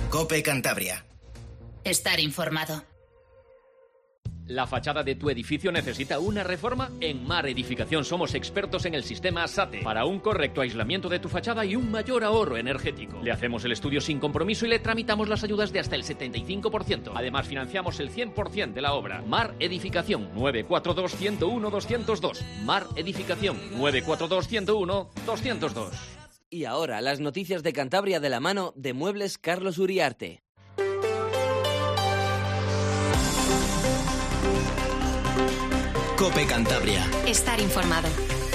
COPE Cantabria. Estar informado. ¿La fachada de tu edificio necesita una reforma? En Mar Edificación somos expertos en el sistema SATE para un correcto aislamiento de tu fachada y un mayor ahorro energético. Le hacemos el estudio sin compromiso y le tramitamos las ayudas de hasta el 75%. Además, financiamos el 100% de la obra. Mar Edificación, 942-101-202. Mar Edificación, 942-101-202. Y ahora, las noticias de Cantabria de la mano de Muebles Carlos Uriarte. COPE Cantabria. Estar informado.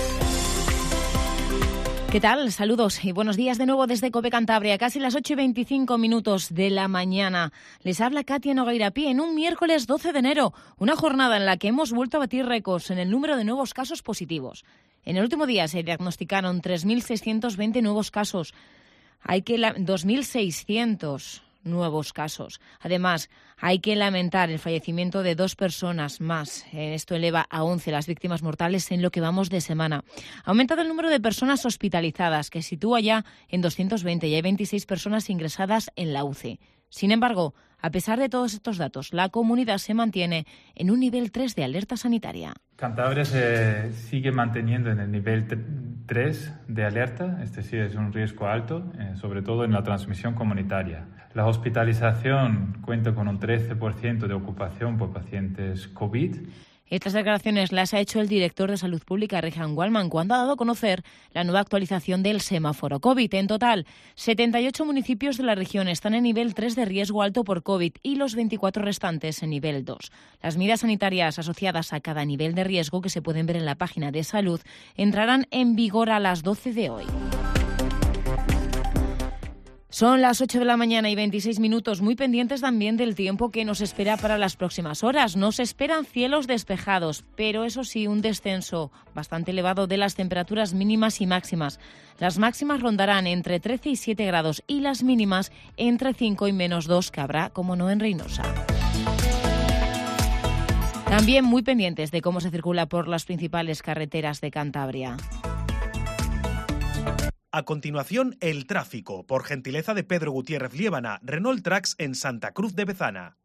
¿Qué tal? Saludos y buenos días de nuevo desde COPE Cantabria, casi las 8:25 de la mañana. Les habla Katia Nogueirapi en un miércoles 12 de enero, una jornada en la que hemos vuelto a batir récords en el número de nuevos casos positivos. En el último día se diagnosticaron 3.620 nuevos casos. Hay que 2.600 nuevos casos. Además, hay que lamentar el fallecimiento de 2 personas más. Esto eleva a 11 las víctimas mortales en lo que vamos de semana. Ha aumentado el número de personas hospitalizadas, que sitúa ya en 220 y hay 26 personas ingresadas en la UCI. Sin embargo, a pesar de todos estos datos, la comunidad se mantiene en un nivel 3 de alerta sanitaria. Cantabria se sigue manteniendo en el nivel 3 de alerta, es decir, es un riesgo alto, sobre todo en la transmisión comunitaria. La hospitalización cuenta con un 13% de ocupación por pacientes COVID. Estas declaraciones las ha hecho el director de Salud Pública, Rehan Wallman, cuando ha dado a conocer la nueva actualización del semáforo COVID. En total, 78 municipios de la región están en nivel 3 de riesgo alto por COVID y los 24 restantes en nivel 2. Las medidas sanitarias asociadas a cada nivel de riesgo, que se pueden ver en la página de salud, entrarán en vigor a las 12 de hoy. Son las 8 de la mañana y 26 minutos, muy pendientes también del tiempo que nos espera para las próximas horas. Nos esperan cielos despejados, pero eso sí, un descenso bastante elevado de las temperaturas mínimas y máximas. Las máximas rondarán entre 13 y 7 grados y las mínimas entre 5 y menos 2, que habrá, como no, en Reynosa. También muy pendientes de cómo se circula por las principales carreteras de Cantabria. A continuación, el tráfico, por gentileza de Pedro Gutiérrez Liébana, Renault Trax en Santa Cruz de Bezana.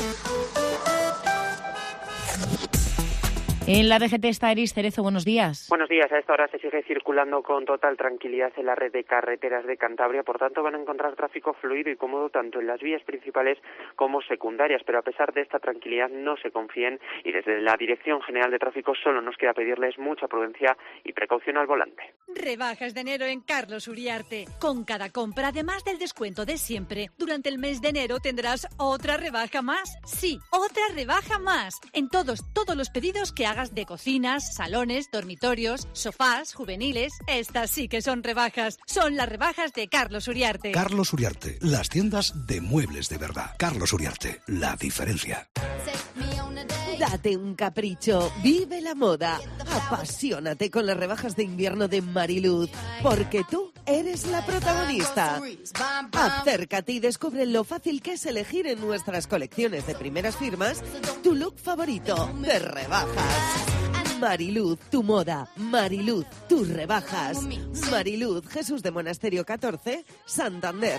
En la DGT está Eris Cerezo, buenos días. Buenos días, a esta hora se sigue circulando con total tranquilidad en la red de carreteras de Cantabria, por tanto van a encontrar tráfico fluido y cómodo tanto en las vías principales como secundarias, pero a pesar de esta tranquilidad no se confíen y desde la Dirección General de Tráfico solo nos queda pedirles mucha prudencia y precaución al volante. Rebajas de enero en Carlos Uriarte. Con cada compra, además del descuento de siempre, durante el mes de enero tendrás otra rebaja más. Sí, otra rebaja más. En todos los pedidos que hagas de cocinas, salones, dormitorios, sofás, juveniles. Estas sí que son rebajas. Son las rebajas de Carlos Uriarte. Carlos Uriarte, las tiendas de muebles de verdad. Carlos Uriarte, la diferencia. Date un capricho, vive la moda, apasionate con las rebajas de invierno de Mariluz, porque tú eres la protagonista. Acércate y descubre lo fácil que es elegir en nuestras colecciones de primeras firmas tu look favorito de rebajas. Mariluz, tu moda. Mariluz, tus rebajas. Mariluz, Jesús de Monasterio 14, Santander.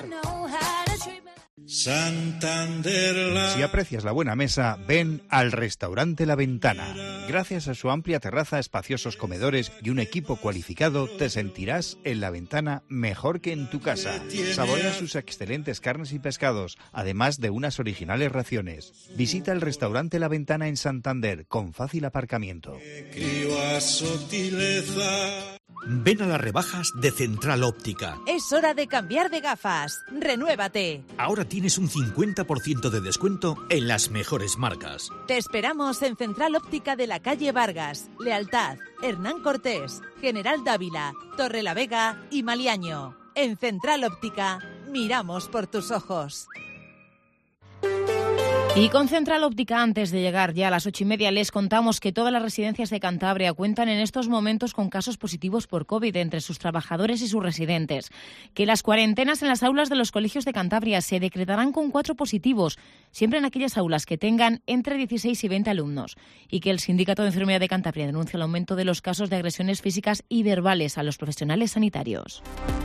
Santander. Si aprecias la buena mesa, ven al restaurante La Ventana. Gracias a su amplia terraza, espaciosos comedores y un equipo cualificado, te sentirás en La Ventana mejor que en tu casa. Saborea sus excelentes carnes y pescados, además de unas originales raciones. Visita el restaurante La Ventana en Santander, con fácil aparcamiento. Ven a las rebajas de Central Óptica. Es hora de cambiar de gafas. Renuévate. Ahora tienes un 50% de descuento en las mejores marcas. Te esperamos en Central Óptica de la calle Vargas, Lealtad, Hernán Cortés, General Dávila, Torrelavega y Maliaño. En Central Óptica, miramos por tus ojos. Y con Central Óptica, antes de llegar ya a las 8:30, les contamos que todas las residencias de Cantabria cuentan en estos momentos con casos positivos por COVID entre sus trabajadores y sus residentes, que las cuarentenas en las aulas de los colegios de Cantabria se decretarán con 4 positivos, siempre en aquellas aulas que tengan entre 16 y 20 alumnos, y que el Sindicato de Enfermedad de Cantabria denuncia el aumento de los casos de agresiones físicas y verbales a los profesionales sanitarios.